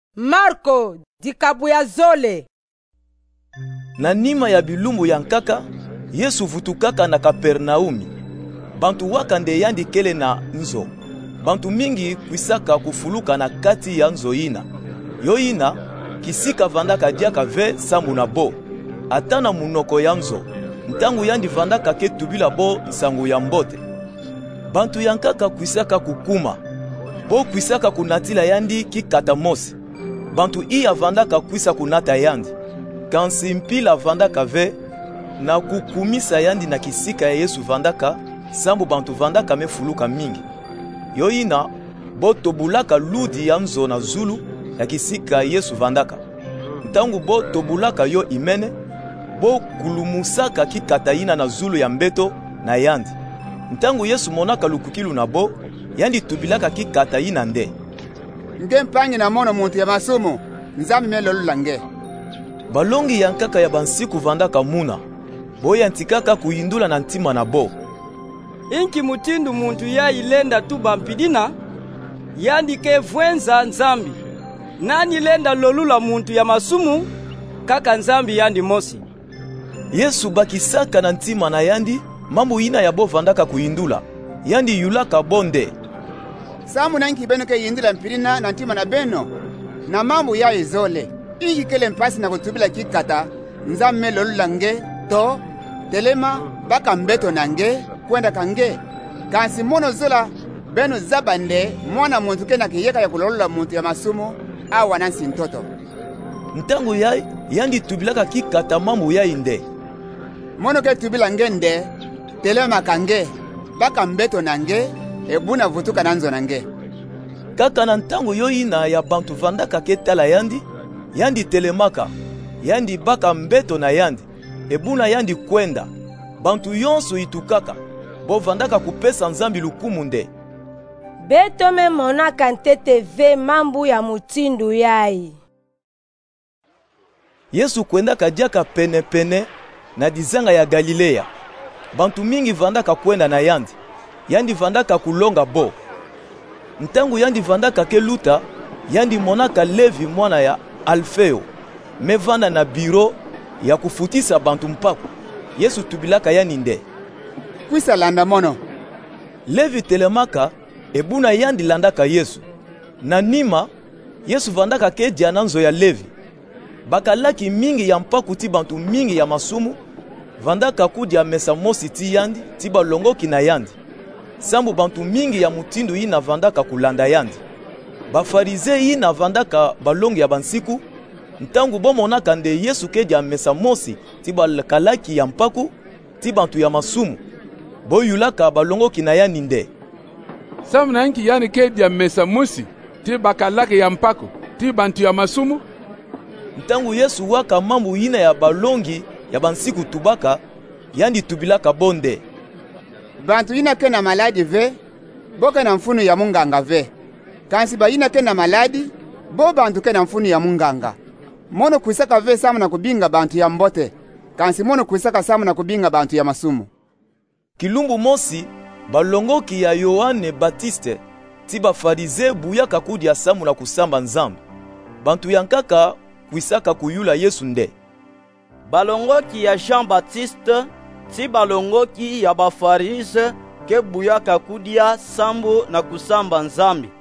Marko dikabu ya zole. Na nima ya bilumbu ya nkaka, Yesu vutukaka na Kapernaumi. Bantu wakande yandi kele na nzo. Bantu mingi kwisaka kufuluka na kati ya nzo ina. Yo ina, kisika vandaka diaka ve sambu na bo. Atana munoko ya nzo. Ntangu yandi vandaka ke tubila bo nsangu ya mbote. Bantu ya nkaka kwisaka kukuma. Bo kwisaka kunatila yandi kikata mosi. Bantu iya vandaka kwisa kunata yandi. Kansi mpila vandaka ve na kukumisa yandi na kisika ya Yesu vandaka sambu bantu vandaka mefuluka mingi. Yo ina bo tobulaka ludi ya nzo na zulu ya kisika ya Yesu vandaka. Ntangu bo tobulaka yo imene bo kulumusaka kikata ina na zulu ya mbeto na yandi. Ntangu Yesu monaka lukukilu na bo yandi tubilaka kikata ina nde. Nge mpangi na mono muntu ya masumu nzami melolu lange. Balongi ya nkaka ya bansiku vandaka muna boya ntikaka kuyindula na ntima na bo. Inki mutindu muntu ya ilenda tu bampidina yandi ke vwenza nzambi. Nani lenda lolula muntu ya masumu kaka nzambi yandi mosi. Yesu bakisaka na ntima na yandi mambo ina ya bo vandaka kuyindula yandi yulaka bonde. Samu nanki beno ke yindila mpidina na ntima na beno na mambo ya izole. Ingi kele mpasi na kutubila kikata nzambi melolu lange to telema baka mbeto nange kwenda kange kansi mono zola beno zabande mwana muntu kena kiyeka ya kulolola muntu ya masumu awa nansi ntoto. Ntangu yai yandi tubilaka kikata mambo ya inde. Mono ke tubila ngende telema kange baka mbeto nange ebuna vutuka nanzo nange. Kaka na ntangu yo ina ya bantu vandaka ketala yandi telemaka yandi baka mbeto na yandi ebuna yandi kwenda bantu yonso itukaka bo vandaka kupesa nzambi lukumu nde. Beto me monaka ntete ve mambu ya mutindu yai. Yesu kwendaka diaka pene na dizanga ya Galilea. Bantu mingi vandaka kwenda na yandi vandaka kulonga bo. Ntangu yandi vandaka keluta yandi monaka Levi mwana ya Alfeo mevanda na biro ya kufutisa bantu mpaku. Yesu tubilaka yani nde. Kwisa landa mono. Levi telemaka ebuna yandi landaka Yesu. Na nima Yesu vandaka kedia na nzo ya Levi. Bakalaki mingi ya mpaku ti bantu mingi ya masumu vandaka kudia mesa mosi ti yandi ti balongoki na yandi. Sambu bantu mingi ya mutindu ina vandaka kulanda yandi. Bafarize ina vandaka balongi ya bansiku. Ntangu bomonaka nde Yesu kedia mesa mosi ti bakalaki ya mpaku ti bantu ya masumu boyulaka balongoki na yani nde. Samu nanki yani kedia mesa mosi ti bakalaki ya mpaku ti bantu ya masumu. Ntangu Yesu waka mambu ina ya balongi ya bansiku tubaka yandi tubilaka bonde. Bantu ina kena maladi ve boka na mfunu ya munganga ve. Kansi ba ina kena maladi bo bantu kena mfunu ya munganga. Mono kwisaka ve samu na kubinga bantu ya mbote. Kansi mono kwisaka samu na kubinga bantu ya masumu. Kilumbu mosi balongoki ya Yohane Batiste ti bafarize buyaka kudia samu na kusamba nzambe. Bantu ya nkaka kwisaka kuyula Yesu nde. Balongoki ya Jean Baptiste ti balongoki ya bafarize ke buyaka kudia sambu na kusamba nzambi.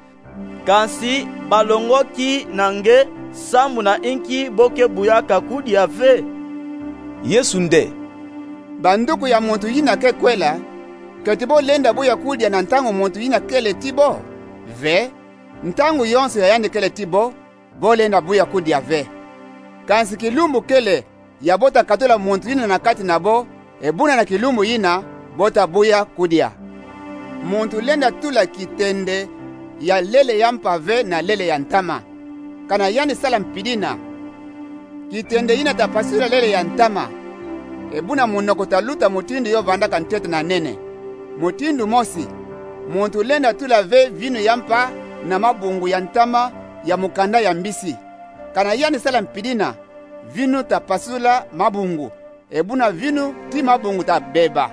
Kansi balongoki nange sambu na inki boke buyaka kudia ve. Yesu nde. Banduku ya muntu yina ke kwela ketibo lenda buya kudia na ntangu muntu yina kele tibo ve ntangu yonso ya yandi kele tibo bo lenda buya kudia ve. Kansi kilumbu kele ya bota katola muntu yina na kati na bo ebuna na kilumbu yina bota buya kudia. Muntu lenda tula kitende ya lele ya mpave na lele ya ntama. Kana yandi sala mpidina kitende yina tapasura lele ya ntama. Ebuna munoko taluta mutindu yo vandaka ntete na nene. Mutindu mosi muntu lenda tula ve vinu ya mpa na mabungu ya ntama ya mukanda ya mbisi. Kana yandi sala mpidina vinu tapasula mabungu. Ebuna vinu ti mabungu ta beba.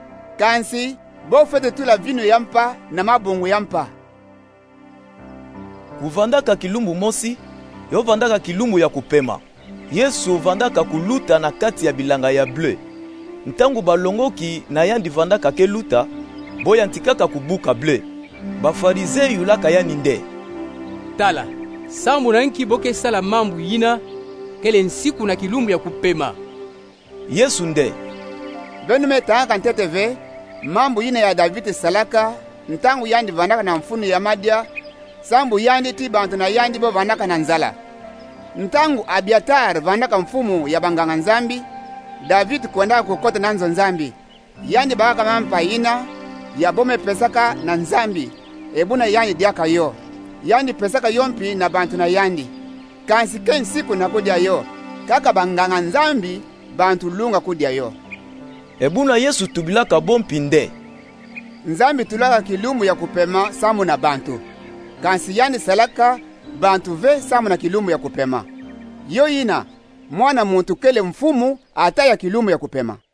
Kansi bo fete tula vinu ya mpa na mabungu ya mpa. Kuvandaka kilumbu mosi yo vandaka kilumbu ya kupema. Yesu vandaka kuluta na kati ya bilanga ya bleu. Ntango balongoki na yandi vandaka ke luta, boya ntikaka kubuka bleu. Bafarize yulaka yani nde. Tala, sambu na nki boke sala mambu yina, kele nsiku na kilumbu ya kupema. Yesu nde. Benume taaka nteteve, mambu yina ya David salaka, ntangu yandi vandaka na mfunu ya madia, sambu yandi ti bantu na yandi bo vandaka na nzala. Ntangu Abiatar vandaka mfumu ya banganga nzambi, David kwenda kukota nanzo nzambi. Yandi baka mampa ina, ya bome pesaka na nzambi, ebuna yandi diaka yo. Yandi pesaka yompi na bantu na yandi. Kansi ken siku na kudia yo, kaka banganga nzambi, bantu lunga kudia yo. Ebuna Yesu tubilaka bompi nde. Nzambi tulaka kilumbu ya kupema samu na bantu. Kansi yandi salaka, bantu ve samu na kilumbu ya kupema. Yo ina, mwana muntu kele mfumu ataya kilumbu ya kupema.